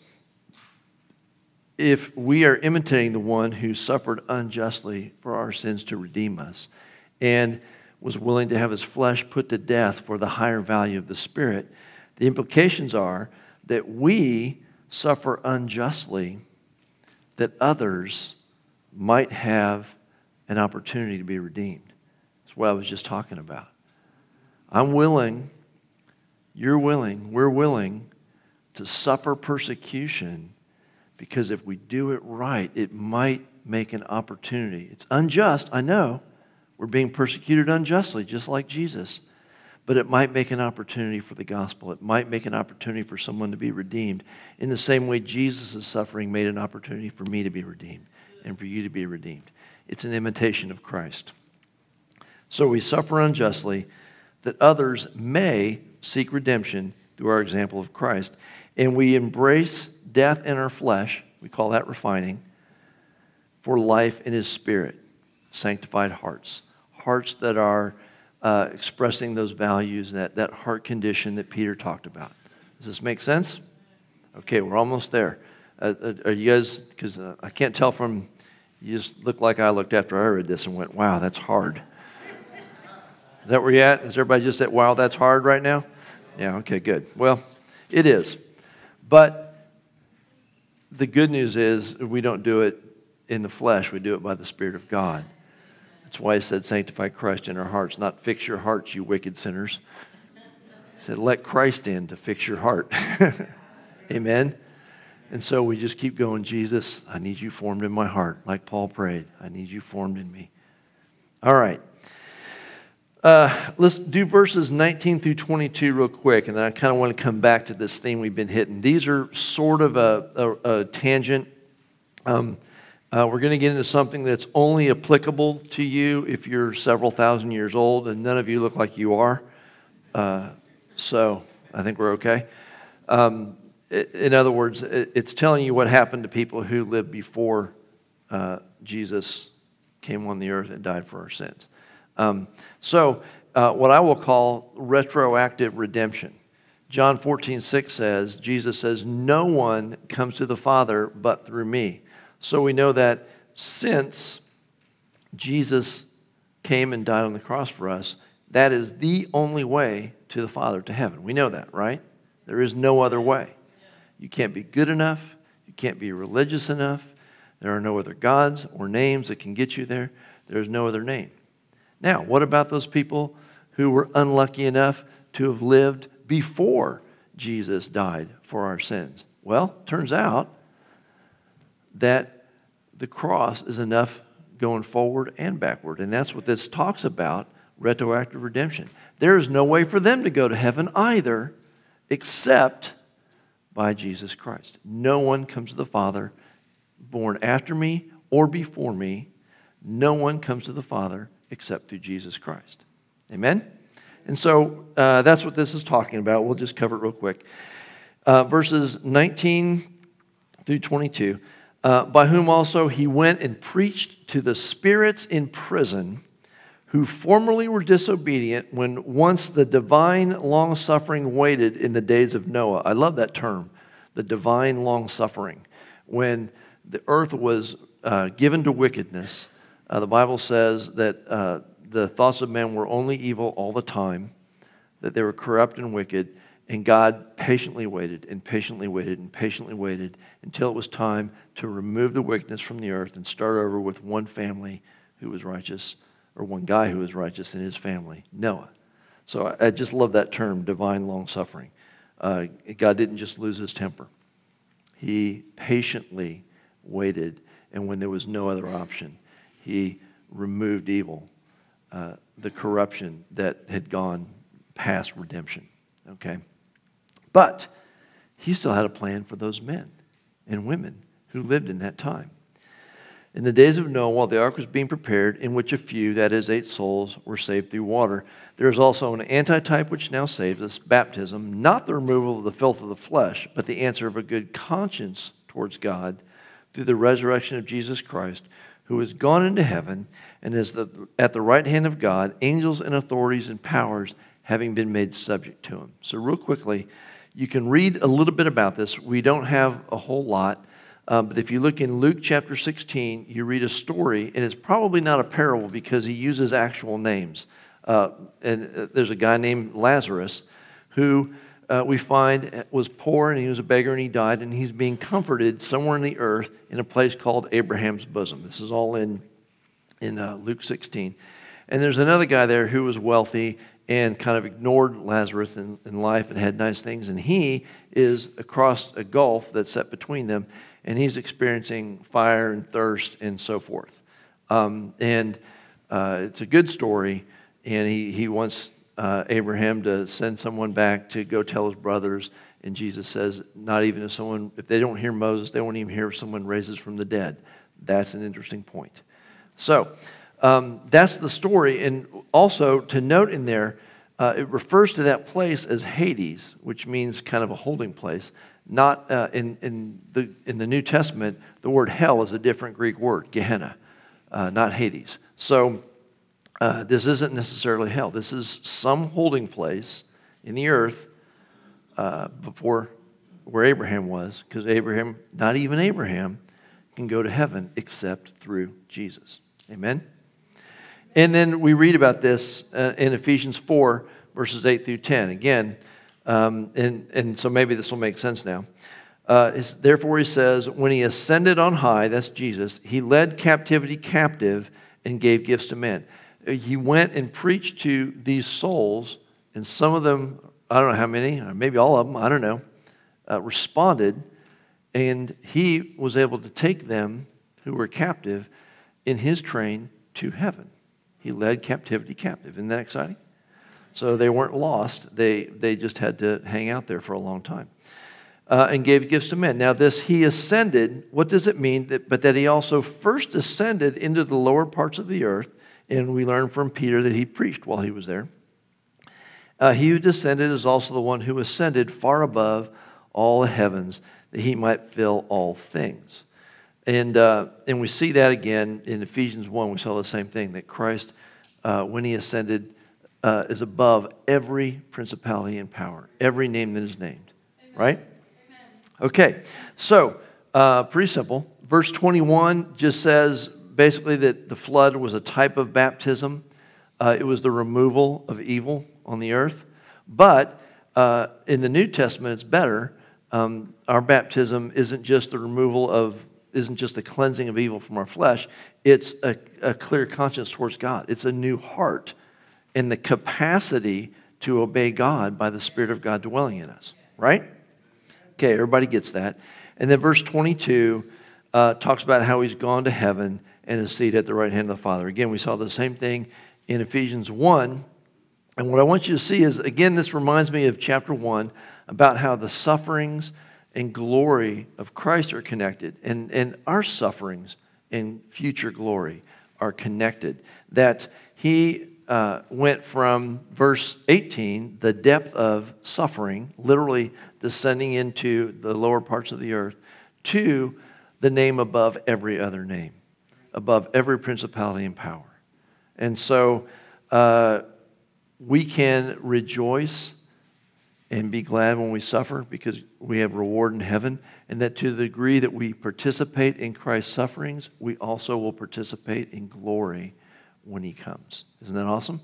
Speaker 1: If we are imitating the one who suffered unjustly for our sins to redeem us and was willing to have his flesh put to death for the higher value of the Spirit, the implications are that we suffer unjustly that others might have an opportunity to be redeemed. That's what I was just talking about. I'm willing, you're willing, we're willing to suffer persecution because if we do it right, it might make an opportunity. It's unjust, I know. We're being persecuted unjustly, just like Jesus. But it might make an opportunity for the gospel. It might make an opportunity for someone to be redeemed. In the same way Jesus' suffering made an opportunity for me to be redeemed and for you to be redeemed. It's an imitation of Christ. So we suffer unjustly that others may seek redemption through our example of Christ. And we embrace death in our flesh, we call that refining, for life in his Spirit, sanctified hearts. Hearts that are uh, expressing those values, that, that heart condition that Peter talked about. Does this make sense? Okay, we're almost there. Uh, uh, are you guys, because uh, I can't tell from, you just look like I looked after I read this and went, wow, that's hard. Is that where you're at? Is everybody just at, wow, that's hard right now? Yeah, okay, good. Well, it is. But the good news is we don't do it in the flesh. We do it by the Spirit of God. That's why he said, sanctify Christ in our hearts, not fix your hearts, you wicked sinners. He said, let Christ in to fix your heart. Amen? And so we just keep going, Jesus, I need you formed in my heart, like Paul prayed. I need you formed in me. All right. Uh, let's do verses nineteen through twenty-two real quick, and then I kind of want to come back to this theme we've been hitting. These are sort of a, a, a tangent. Um, uh, we're going to get into something that's only applicable to you if you're several thousand years old, and none of you look like you are. Uh, so I think we're okay. Um, in other words, it's telling you what happened to people who lived before uh, Jesus came on the earth and died for our sins. Um, so, uh, what I will call retroactive redemption. John fourteen six says, Jesus says, no one comes to the Father but through me. So we know that since Jesus came and died on the cross for us, that is the only way to the Father, to heaven. We know that, right? There is no other way. You can't be good enough. You can't be religious enough. There are no other gods or names that can get you there. There is no other name. Now, what about those people who were unlucky enough to have lived before Jesus died for our sins? Well, turns out that the cross is enough going forward and backward. And that's what this talks about, retroactive redemption. There is no way for them to go to heaven either except by Jesus Christ. No one comes to the Father born after me or before me. No one comes to the Father except through Jesus Christ. Amen? And so uh, that's what this is talking about. We'll just cover it real quick. Uh, verses nineteen through twenty-two. Uh, by whom also he went and preached to the spirits in prison, who formerly were disobedient when once the divine long-suffering waited in the days of Noah. I love that term, the divine long-suffering. When the earth was uh, given to wickedness, uh, the Bible says that uh, the thoughts of men were only evil all the time, that they were corrupt and wicked, and God patiently waited and patiently waited and patiently waited until it was time to remove the wickedness from the earth and start over with one family who was righteous, or one guy who was righteous in his family, Noah. So I, I just love that term, divine long-suffering. Uh, God didn't just lose his temper. He patiently waited, and when there was no other option, he removed evil, uh, the corruption that had gone past redemption. Okay? But he still had a plan for those men and women who lived in that time. In the days of Noah, while the ark was being prepared, in which a few, that is, eight souls, were saved through water, there is also an antitype which now saves us, baptism, not the removal of the filth of the flesh, but the answer of a good conscience towards God through the resurrection of Jesus Christ, who has gone into heaven and is the, at the right hand of God, angels and authorities and powers having been made subject to him. So real quickly, you can read a little bit about this. We don't have a whole lot. Um, but if you look in Luke chapter sixteen, you read a story, and it's probably not a parable because he uses actual names. Uh, and uh, there's a guy named Lazarus who uh, we find was poor, and he was a beggar, and he died, and he's being comforted somewhere in the earth in a place called Abraham's bosom. This is all in, in uh, Luke sixteen. And there's another guy there who was wealthy and kind of ignored Lazarus in, in life and had nice things, and he is across a gulf that's set between them, and he's experiencing fire and thirst and so forth. Um, and uh, it's a good story, and he, he wants uh, Abraham to send someone back to go tell his brothers, and Jesus says, not even if someone, if they don't hear Moses, they won't even hear if someone raises from the dead. That's an interesting point. So, um, that's the story, and also to note in there, uh, it refers to that place as Hades, which means kind of a holding place. Not uh, in in the in the New Testament, the word hell is a different Greek word, Gehenna, uh, not Hades. So uh, this isn't necessarily hell. This is some holding place in the earth uh, before where Abraham was, because Abraham, not even Abraham, can go to heaven except through Jesus. Amen. And then we read about this uh, in Ephesians four, verses eight through ten. Again. Um, and, and so maybe this will make sense now. Uh, therefore, he says, when he ascended on high, that's Jesus, he led captivity captive and gave gifts to men. He went and preached to these souls, and some of them, I don't know how many, or maybe all of them, I don't know, uh, responded And he was able to take them who were captive in his train to heaven. He led captivity captive. Isn't that exciting? So they weren't lost. They, they just had to hang out there for a long time. Uh, and gave gifts to men. Now this, he ascended, what does it mean? That, but that he also first ascended into the lower parts of the earth. And we learn from Peter that he preached while he was there. Uh, he who descended is also the one who ascended far above all the heavens, that he might fill all things. And uh, and we see that again in Ephesians one. We saw the same thing, that Christ, uh, when he ascended, uh, is above every principality and power, every name that is named. Amen. Right? Amen. Okay, so uh, pretty simple. Verse twenty-one just says basically that the flood was a type of baptism. Uh, it was the removal of evil on the earth. But uh, in the New Testament, it's better. Um, our baptism isn't just the removal of, isn't just the cleansing of evil from our flesh. It's a, a clear conscience towards God. It's a new heart and the capacity to obey God by the Spirit of God dwelling in us. Right? Okay, everybody gets that. And then verse twenty-two uh, talks about how he's gone to heaven and is seated at the right hand of the Father. Again, we saw the same thing in Ephesians one. And what I want you to see is, again, this reminds me of chapter one about how the sufferings and glory of Christ are connected. And, and our sufferings and future glory are connected. That he uh, went from verse eighteen, the depth of suffering, literally descending into the lower parts of the earth, to the name above every other name, above every principality and power. And so uh, we can rejoice and be glad when we suffer because we have reward in heaven, and that to the degree that we participate in Christ's sufferings, we also will participate in glory when he comes. Isn't that awesome?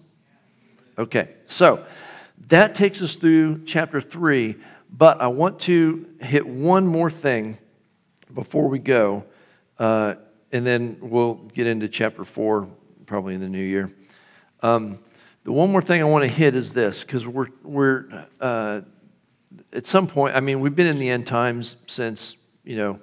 Speaker 1: Okay, so that takes us through chapter three, but I want to hit one more thing before we go, uh, and then we'll get into chapter four probably in the new year. Um, the one more thing I want to hit is this, because we're we're uh, at some point. I mean, we've been in the end times since you know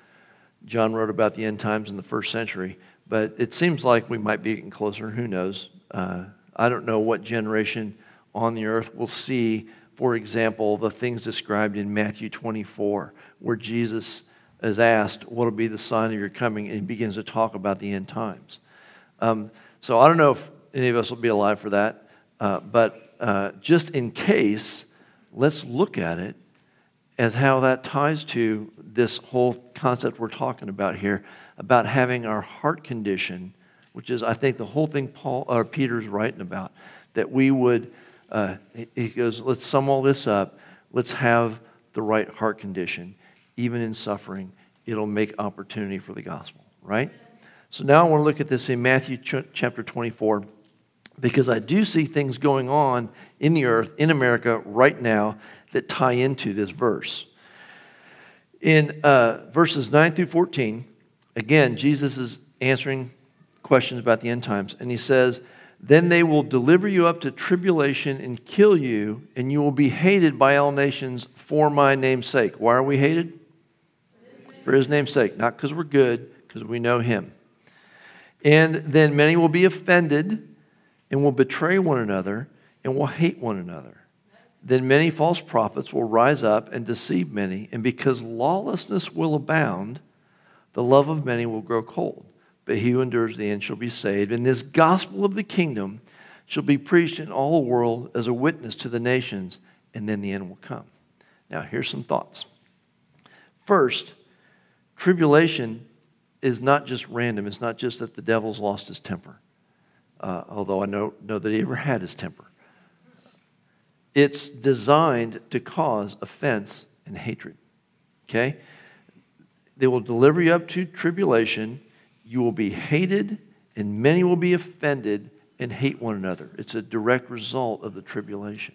Speaker 1: John wrote about the end times in the first century, but it seems like we might be getting closer. Who knows? Uh, I don't know what generation on the earth will see, for example, the things described in Matthew twenty-four, where Jesus is asked, what will be the sign of your coming? And he begins to talk about the end times. Um, so I don't know if any of us will be alive for that, uh, but uh, just in case, let's look at it as how that ties to this whole concept we're talking about here, about having our heart condition, which is, I think, the whole thing Paul or Peter's writing about, that we would, uh, he goes, let's sum all this up, let's have the right heart condition. Even in suffering, it'll make opportunity for the gospel, right? So now I want to look at this in Matthew ch- chapter twenty-four, because I do see things going on in the earth, in America, right now, that tie into this verse. In uh, verses nine through fourteen, again, Jesus is answering questions about the end times, and he says, then they will deliver you up to tribulation and kill you, and you will be hated by all nations for my name's sake. Why are we hated? For his name's sake, not because we're good, because we know him. And then many will be offended and will betray one another and will hate one another. Then many false prophets will rise up and deceive many, and because lawlessness will abound, the love of many will grow cold. But he who endures to the end shall be saved. And this gospel of the kingdom shall be preached in all the world as a witness to the nations, and then the end will come. Now, here's some thoughts. First, tribulation is not just random. It's not just that the devil's lost his temper, uh, although I know, know that he ever had his temper. It's designed to cause offense and hatred, okay? They will deliver you up to tribulation. You will be hated, and many will be offended and hate one another. It's a direct result of the tribulation.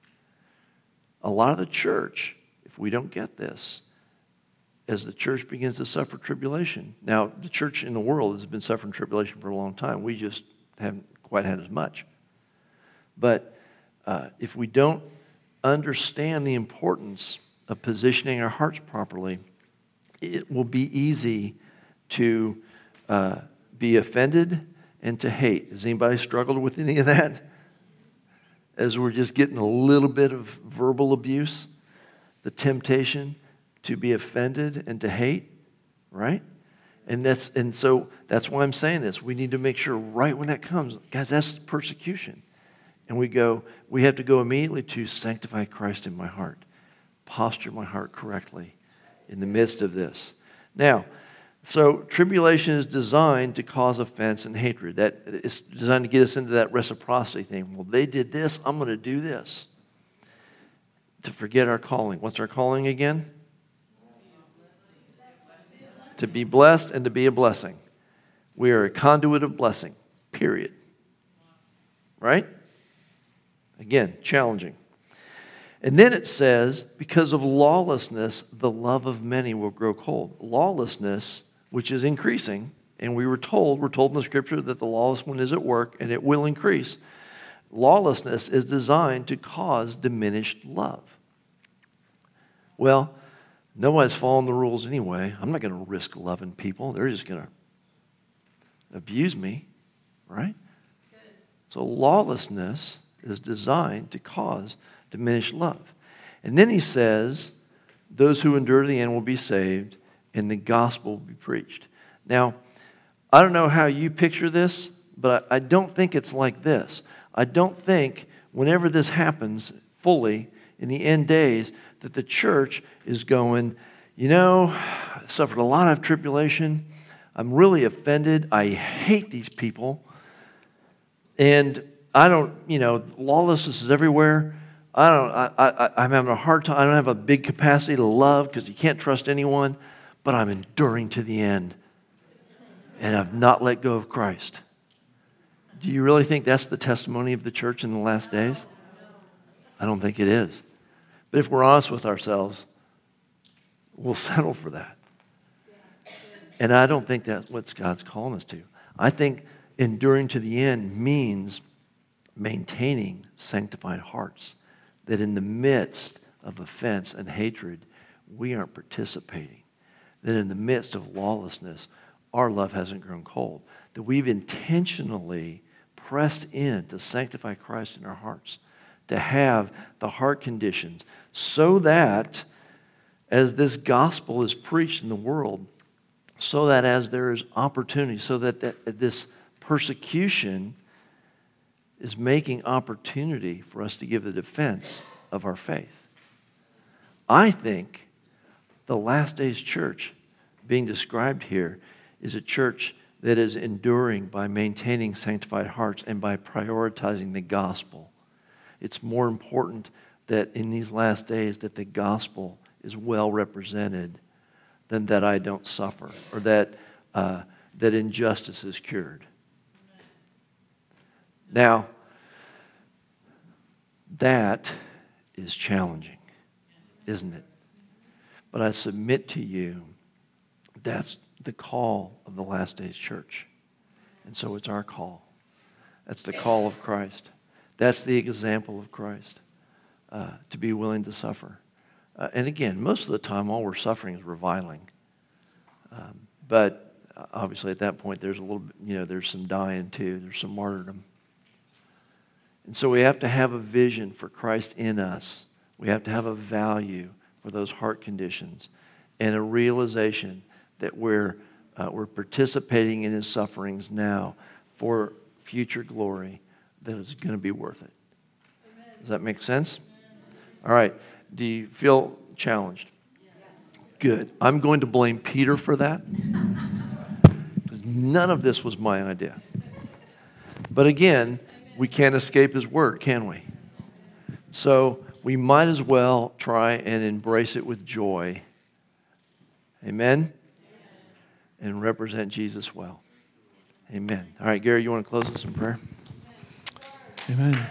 Speaker 1: A lot of the church, if we don't get this, as the church begins to suffer tribulation. Now, the church in the world has been suffering tribulation for a long time. We just haven't quite had as much. But uh, if we don't understand the importance of positioning our hearts properly, it will be easy to uh, be offended and to hate. Has anybody struggled with any of that? As we're just getting a little bit of verbal abuse, the temptation to be offended and to hate, right? And that's and so that's why I'm saying this. We need to make sure right when that comes, guys, that's persecution. And we go, we have to go immediately to sanctify Christ in my heart, posture my heart correctly in the midst of this. Now, so tribulation is designed to cause offense and hatred. That is designed to get us into that reciprocity thing. Well, they did this, I'm going to do this. To forget our calling. What's our calling again? To be blessed and to be a blessing. We are a conduit of blessing, period. Right? Again, challenging. And then it says, because of lawlessness, the love of many will grow cold. Lawlessness, which is increasing, and we were told, we're told in the scripture that the lawless one is at work and it will increase. Lawlessness is designed to cause diminished love. Well, nobody's following the rules anyway. I'm not going to risk loving people. They're just going to abuse me, right? So lawlessness is designed to cause diminished love. And then he says, those who endure to the end will be saved, and the gospel will be preached. Now, I don't know how you picture this, but I don't think it's like this. I don't think whenever this happens fully in the end days that the church is going, you know, I suffered a lot of tribulation. I'm really offended. I hate these people. And I don't, you know, lawlessness is everywhere. I don't, I, I, I'm having a hard time. I don't have a big capacity to love because you can't trust anyone, but I'm enduring to the end. And I've not let go of Christ. Do you really think that's the testimony of the church in the last days? I don't think it is. But if we're honest with ourselves, we'll settle for that. And I don't think that's what God's calling us to. I think enduring to the end means maintaining sanctified hearts, that in the midst of offense and hatred, we aren't participating. That in the midst of lawlessness, our love hasn't grown cold. That we've intentionally pressed in to sanctify Christ in our hearts, to have the heart conditions so that as this gospel is preached in the world, so that as there is opportunity, so that, that this persecution is making opportunity for us to give the defense of our faith. I think the last days church being described here is a church that is enduring by maintaining sanctified hearts and by prioritizing the gospel. It's more important that in these last days that the gospel is well represented than that I don't suffer or that uh, that injustice is cured. Now, that is challenging, isn't it? But I submit to you, that's the call of the last days church. And so it's our call. That's the call of Christ. That's the example of Christ, uh, to be willing to suffer. Uh, and again, most of the time, all we're suffering is reviling. Um, but obviously, at that point, there's a little bit, you know, there's some dying too. There's some martyrdom. And so we have to have a vision for Christ in us. We have to have a value for those heart conditions and a realization that we're uh, we're participating in His sufferings now for future glory that is going to be worth it. Amen. Does that make sense? All right. Do you feel challenged? Yes. Good. I'm going to blame Peter for that because none of this was my idea. But again, we can't escape His word, can we? So we might as well try and embrace it with joy. Amen? And represent Jesus well. Amen. All right, Gary, you want to close us in prayer?
Speaker 3: Amen.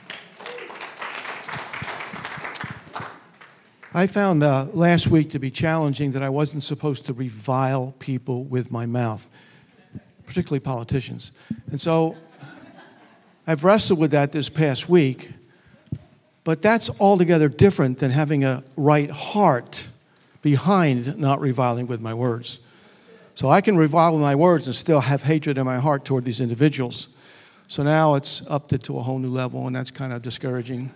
Speaker 3: I found uh, last week to be challenging that I wasn't supposed to revile people with my mouth, particularly politicians. And so I've wrestled with that this past week, but that's altogether different than having a right heart behind not reviling with my words. So I can revile with my words and still have hatred in my heart toward these individuals. So now it's upped it to a whole new level, and that's kind of discouraging.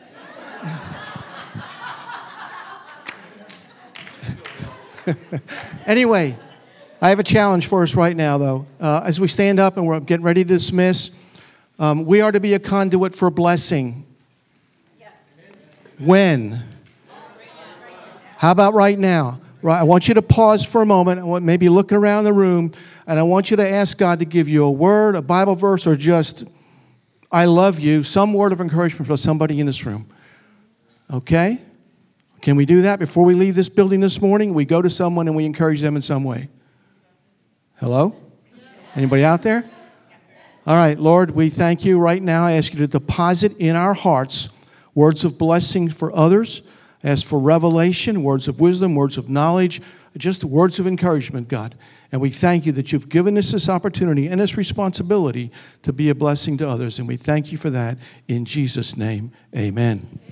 Speaker 3: Anyway, I have a challenge for us right now, though. Uh, as we stand up and we're getting ready to dismiss, um, we are to be a conduit for blessing.
Speaker 2: Yes.
Speaker 3: When? How about right now? Right, I want you to pause for a moment. I want maybe looking around the room, and I want you to ask God to give you a word, a Bible verse, or just, I love you, some word of encouragement for somebody in this room. Okay? Can we do that before we leave this building this morning? We go to someone and we encourage them in some way. Hello? Anybody out there? All right, Lord, we thank you right now. I ask you to deposit in our hearts words of blessing for others. I ask for revelation, words of wisdom, words of knowledge, just words of encouragement, God. And we thank you that you've given us this opportunity and this responsibility to be a blessing to others. And we thank you for that in Jesus' name. Amen.